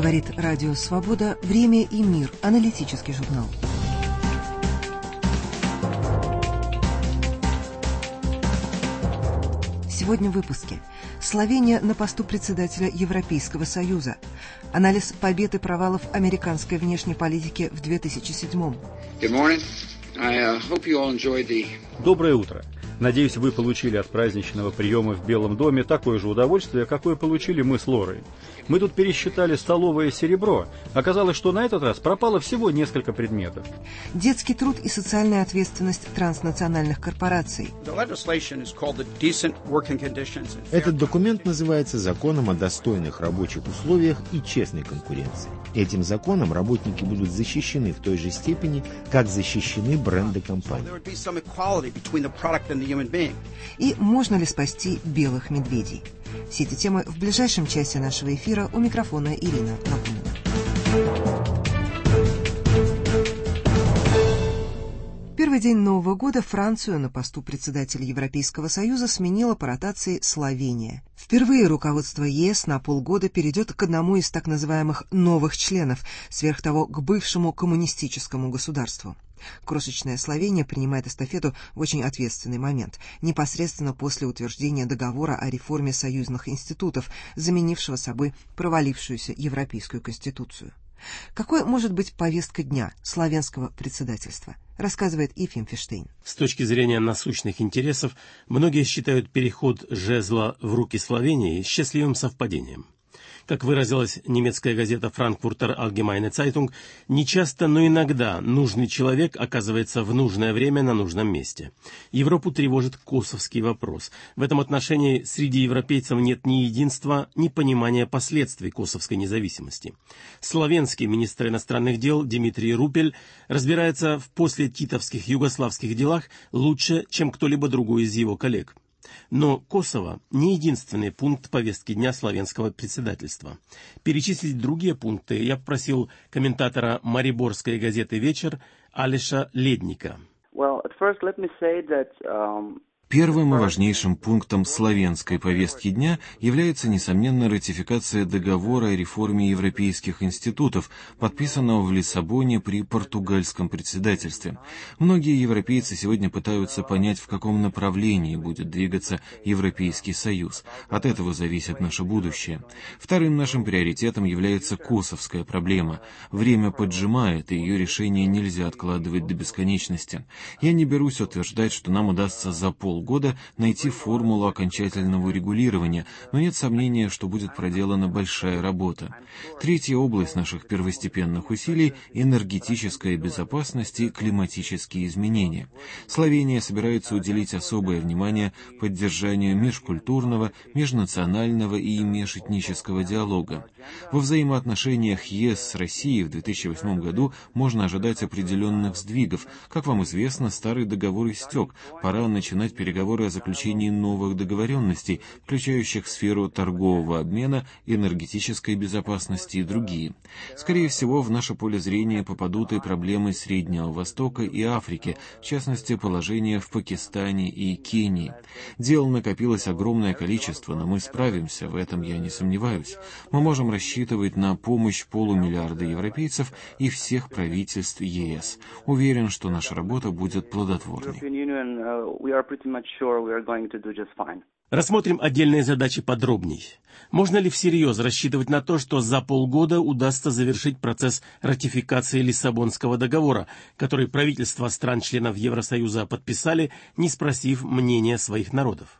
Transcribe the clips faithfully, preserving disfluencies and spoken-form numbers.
Говорит Радио Свобода. Время и мир. Аналитический журнал. Сегодня в выпуске. Словения на посту председателя Европейского Союза. Анализ побед и провалов американской внешней политики в две тысячи седьмом. Доброе утро. Надеюсь, вы получили от праздничного приема в Белом доме такое же удовольствие, какое получили мы с Лорой. Мы тут пересчитали столовое серебро. Оказалось, что на этот раз пропало всего несколько предметов. Детский труд и социальная ответственность транснациональных корпораций. Этот документ называется «Законом о достойных рабочих условиях и честной конкуренции». Этим законом работники будут защищены в той же степени, как защищены бренды компании. И можно ли спасти белых медведей? Все эти темы в ближайшем часе нашего эфира. У микрофона Ирина Напомнина. Первый день Нового года Францию на посту председателя Европейского Союза сменила по ротации Словения. Впервые руководство ЕС на полгода перейдет к одному из так называемых новых членов, сверх того к бывшему коммунистическому государству. Крошечная Словения принимает эстафету в очень ответственный момент, непосредственно после утверждения договора о реформе союзных институтов, заменившего собой провалившуюся Европейскую конституцию. Какой может быть повестка дня славянского председательства, рассказывает Ефим Фиштейн. С точки зрения насущных интересов, многие считают переход жезла в руки Словении счастливым совпадением. Как выразилась немецкая газета «Frankfurter Allgemeine Zeitung», нечасто, но иногда нужный человек оказывается в нужное время на нужном месте. Европу тревожит косовский вопрос. В этом отношении среди европейцев нет ни единства, ни понимания последствий косовской независимости. Словенский министр иностранных дел Димитрий Рупель разбирается в послетитовских югославских делах лучше, чем кто-либо другой из его коллег. Но Косово не единственный пункт повестки дня словенского председательства. Перечислить другие пункты я попросил комментатора мариборской газеты «Вечер» Алеша Ледника. Well, at first let me say that, um... Первым и важнейшим пунктом словенской повестки дня является, несомненно, ратификация договора о реформе европейских институтов, подписанного в Лиссабоне при португальском председательстве. Многие европейцы сегодня пытаются понять, в каком направлении будет двигаться Европейский Союз. От этого зависит наше будущее. Вторым нашим приоритетом является косовская проблема. Время поджимает, и ее решение нельзя откладывать до бесконечности. Я не берусь утверждать, что нам удастся за пол года найти формулу окончательного регулирования, но нет сомнения, что будет проделана большая работа. Третья область наших первостепенных усилий – энергетическая безопасность и климатические изменения. Словения собирается уделить особое внимание поддержанию межкультурного, межнационального и межэтнического диалога. Во взаимоотношениях ЕС с Россией в две тысячи восьмом году можно ожидать определенных сдвигов. Как вам известно, старый договор истек, пора начинать переговоры о заключении новых договоренностей, включающих сферу торгового обмена, энергетической безопасности и другие. Скорее всего, в наше поле зрения попадут и проблемы Среднего Востока и Африки, в частности, положение в Пакистане и Кении. Дел накопилось огромное количество, но мы справимся, в этом я не сомневаюсь. Мы можем рассчитывать на помощь полумиллиарда европейцев и всех правительств ЕС. Уверен, что наша работа будет плодотворной. Рассмотрим отдельные задачи подробней. Можно ли всерьез рассчитывать на то, что за полгода удастся завершить процесс ратификации Лиссабонского договора, который правительства стран-членов Евросоюза подписали, не спросив мнения своих народов?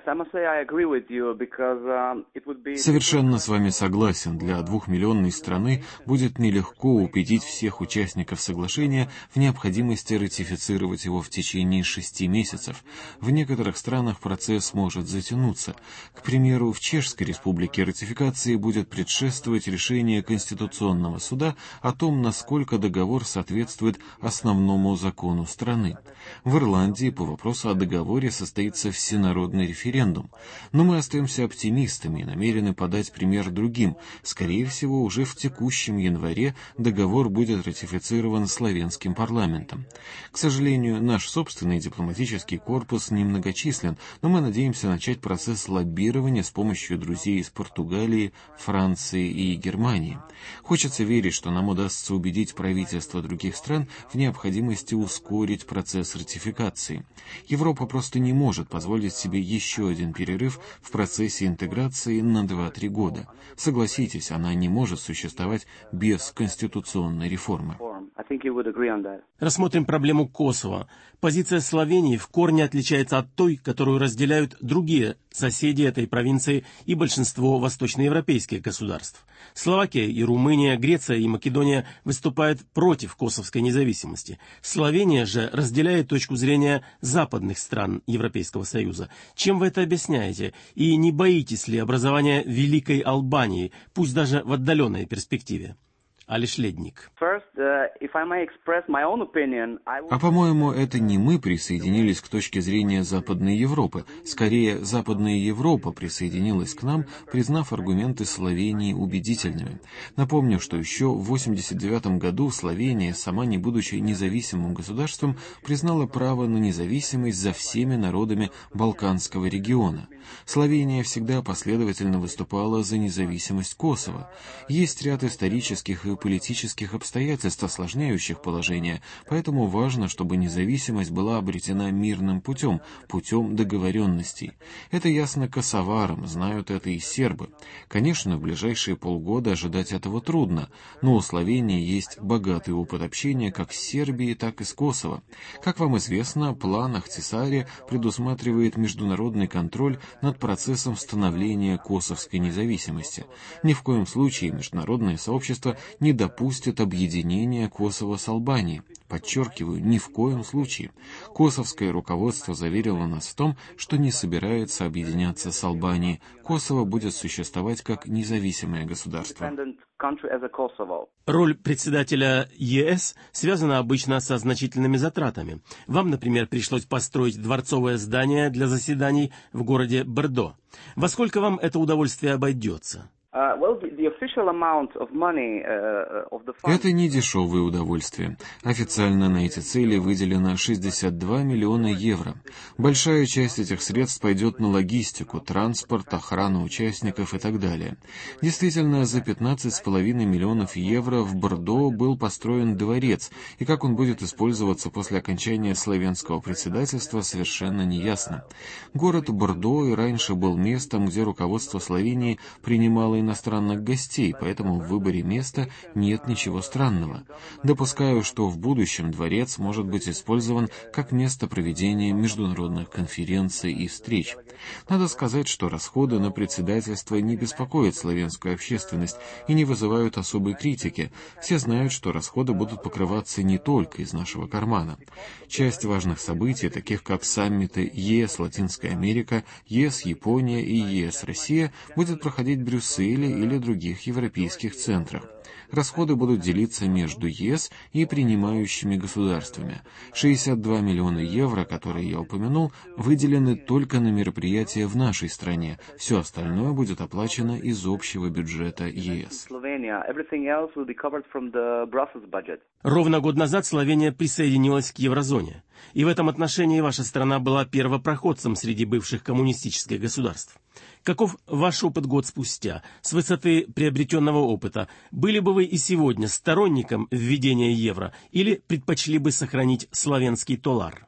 Совершенно с вами согласен. Для двухмиллионной страны будет нелегко убедить всех участников соглашения в необходимости ратифицировать его в течение шести месяцев. В некоторых странах процесс может затянуться. К примеру, в Чешской Республике ратификации будет предшествовать решение Конституционного суда о том, насколько договор соответствует основному закону страны. В Ирландии по вопросу о договоре состоится всенародный референдум. Но мы остаемся оптимистами и намерены подать пример другим. Скорее всего, уже в текущем январе договор будет ратифицирован словенским парламентом. К сожалению, наш собственный дипломатический корпус немногочислен, но мы надеемся начать процесс лоббирования с помощью друзей из Португалии, Франции и Германии. Хочется верить, что нам удастся убедить правительства других стран в необходимости ускорить процесс ратификации. Европа просто не может позволить себе еще один перерыв в процессе интеграции на два-три года. Согласитесь, она не может существовать без конституционной реформы. Рассмотрим проблему Косово. Позиция Словении в корне отличается от той, которую разделяют другие соседи этой провинции и большинство восточноевропейских государств. Словакия и Румыния, Греция и Македония выступают против косовской независимости. Словения же разделяет точку зрения западных стран Европейского Союза. Чем вы это объясняете? И не боитесь ли образования Великой Албании, пусть даже в отдаленной перспективе? Алиш Ледник. А по-моему, это не мы присоединились к точке зрения Западной Европы. Скорее, Западная Европа присоединилась к нам, признав аргументы Словении убедительными. Напомню, что еще в восемьдесят девятом году Словения, сама не будучи независимым государством, признала право на независимость за всеми народами Балканского региона. Словения всегда последовательно выступала за независимость Косово. Есть ряд исторических и политических обстоятельств, осложняющих положение, поэтому важно, чтобы независимость была обретена мирным путем, путем договоренностей. Это ясно косоварам, знают это и сербы. Конечно, в ближайшие полгода ожидать этого трудно, но у Словении есть богатый опыт общения как с Сербией, так и с Косово. Как вам известно, план Ахтисари предусматривает международный контроль над процессом становления косовской независимости. Ни в коем случае международное сообщество не допустит объединения Косово с Албанией. Подчеркиваю, ни в коем случае. Косовское руководство заверило нас в том, что не собирается объединяться с Албанией. Косово будет существовать как независимое государство. Роль председателя ЕС связана обычно со значительными затратами. Вам, например, пришлось построить дворцовое здание для заседаний в городе Бордо. Во сколько вам это удовольствие обойдется? Это не дешевое удовольствие. Официально на эти цели выделено шестьдесят два миллиона евро. Большая часть этих средств пойдет на логистику, транспорт, охрану участников и так далее. Действительно, за пятнадцать с половиной миллионов евро в Бордо был построен дворец, и как он будет использоваться после окончания словенского председательства, совершенно неясно. Город Бордо и раньше был местом, где руководство Словении принимало иностранных гостей, поэтому в выборе места нет ничего странного. Допускаю, что в будущем дворец может быть использован как место проведения международных конференций и встреч. Надо сказать, что расходы на председательство не беспокоят словенскую общественность и не вызывают особой критики. Все знают, что расходы будут покрываться не только из нашего кармана. Часть важных событий, таких как саммиты ЕС Латинская Америка, ЕС Япония и ЕС Россия, будет проходить в Брюсселе или других европейских центрах. Расходы будут делиться между ЕС и принимающими государствами. шестьдесят два миллиона евро, которые я упомянул, выделены только на мероприятия в нашей стране. Все остальное будет оплачено из общего бюджета ЕС. Ровно год назад Словения присоединилась к еврозоне. И в этом отношении ваша страна была первопроходцем среди бывших коммунистических государств. Каков ваш опыт год спустя? С высоты приобретенного опыта, были бы вы и сегодня сторонником введения евро или предпочли бы сохранить словенский толар?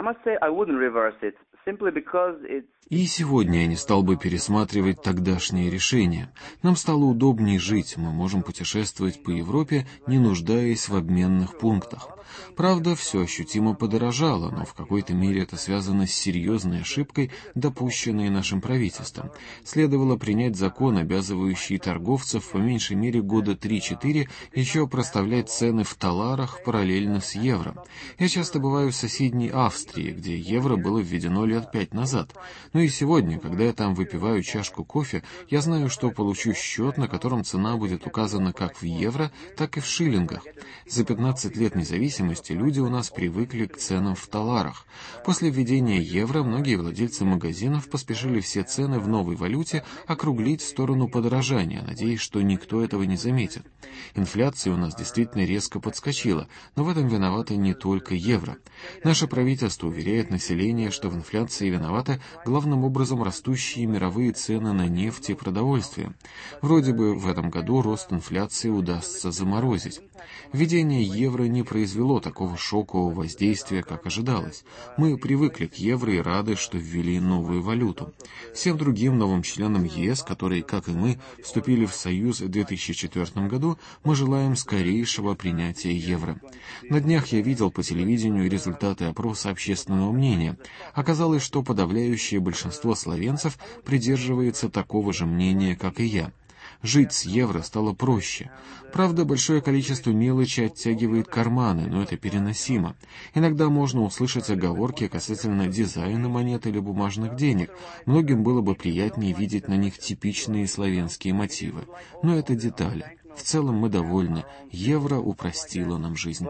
И сегодня я не стал бы пересматривать тогдашнее решение. Нам стало удобнее жить, мы можем путешествовать по Европе, не нуждаясь в обменных пунктах. Правда, все ощутимо подорожало, но в какой-то мере это связано с серьезной ошибкой, допущенной нашим правительством. Следовало принять закон, обязывающий торговцев по меньшей мере года три-четыре еще проставлять цены в таларах параллельно с евро. Я часто бываю в соседней Австрии. Австрии, где евро было введено лет пять назад. Но и сегодня, когда я там выпиваю чашку кофе, я знаю, что получу счет, на котором цена будет указана как в евро, так и в шиллингах. За пятнадцать лет независимости люди у нас привыкли к ценам в таларах. После введения евро многие владельцы магазинов поспешили все цены в новой валюте округлить в сторону подорожания, надеясь, что никто этого не заметит. Инфляция у нас действительно резко подскочила, но в этом виновата не только евро. Наше правительство уверяет население, что в инфляции виноваты главным образом растущие мировые цены на нефть и продовольствие. Вроде бы в этом году рост инфляции удастся заморозить. Введение евро не произвело такого шокового воздействия, как ожидалось. Мы привыкли к евро и рады, что ввели новую валюту. Всем другим новым членам ЕС, которые, как и мы, вступили в Союз в две тысячи четвёртом году, мы желаем скорейшего принятия евро. На днях я видел по телевидению результаты опроса общественного мнения. Оказалось, что подавляющее большинство словенцев придерживается такого же мнения, как и я. Жить с евро стало проще. Правда, большое количество мелочи оттягивает карманы, но это переносимо. Иногда можно услышать оговорки касательно дизайна монет или бумажных денег. Многим было бы приятнее видеть на них типичные славянские мотивы. Но это детали. В целом мы довольны. Евро упростило нам жизнь.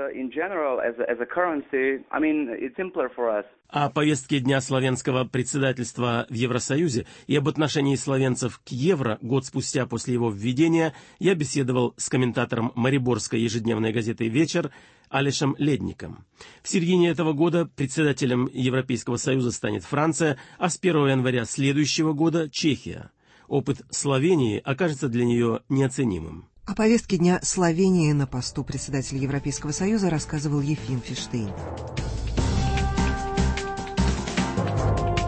О повестке Дня славянского председательства в Евросоюзе и об отношении словенцев к евро год спустя после его введения я беседовал с комментатором мариборской ежедневной газеты «Вечер» Алешем Ледником. В середине этого года председателем Европейского Союза станет Франция, а с первого января следующего года Чехия. Опыт Словении окажется для нее неоценимым. О повестке Дня Словении на посту председателя Европейского Союза рассказывал Ефим Фиштейн.